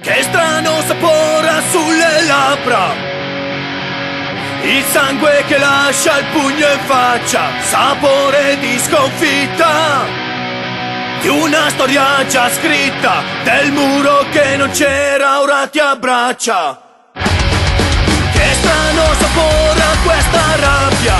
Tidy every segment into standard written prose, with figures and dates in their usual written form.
Che strano sapore ha sulle labbra, il sangue che lascia il pugno in faccia, sapore di sconfitta, di una storia già scritta, del muro che non c'era ora ti abbraccia. Che strano sapore ha questa rabbia,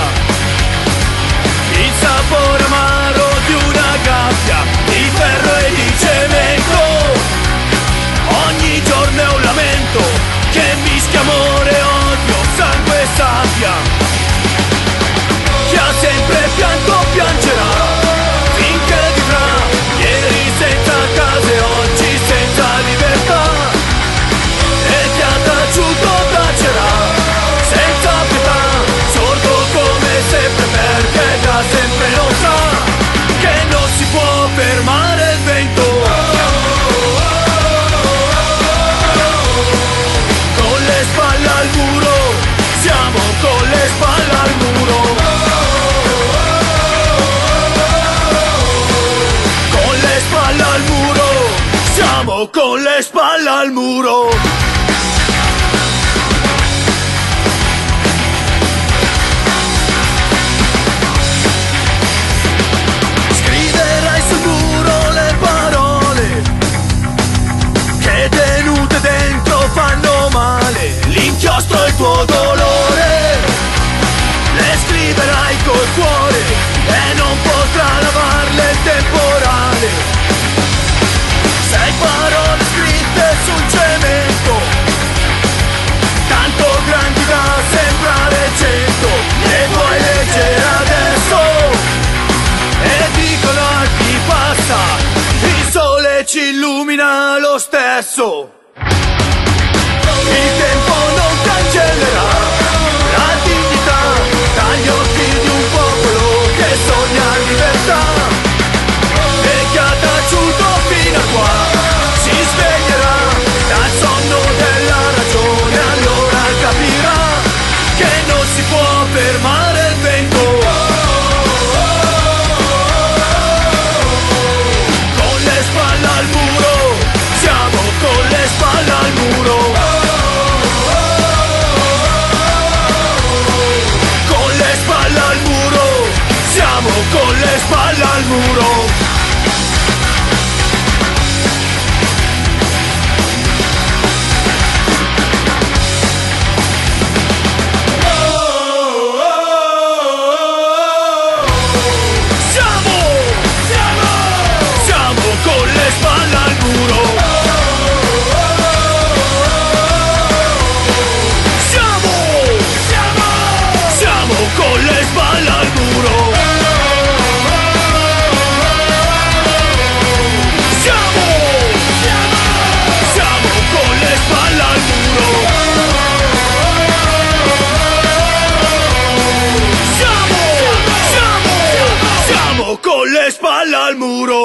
il sapore amaro di una gabbia, di ferro e di cemento. Ogni giorno è un lamento che mischia amore e odio, sangue e sabbia. Chi ha sempre pianto piangerà, finché vivrà. Ieri senza casa e oggi senza libertà. E chi ha taciuto tacerà, senza pietà, sordo come sempre perché da sempre lo sa, che non si può fermare il vento. Spalle al muro, siamo con le spalle al muro. Con le spalle al muro, siamo con le spalle al muro. Scriverai sul muro le parole che tenute dentro fanno male, l'inchiostro è il tuo dolore, le scriverai col cuore e non potrà lavarle il temporale. Sei parole scritte sul cemento, tanto grandi da sembrare 100, le puoi leggere adesso e dicono a chi passa, il sole ci illumina lo stesso. Il tempo non cancellerà la dignità dagli occhi di un popolo che sogna libertà. E chi ha taciuto fino a qua si sveglierà dal sonno della ragione, allora capirà che non si può fermare il vento. Con le spalle al muro, siamo con le spalle al muro. Con le spalle al muro. Siamo con le spalle al muro. Siamo con le spalle al muro. Con le spalle al muro.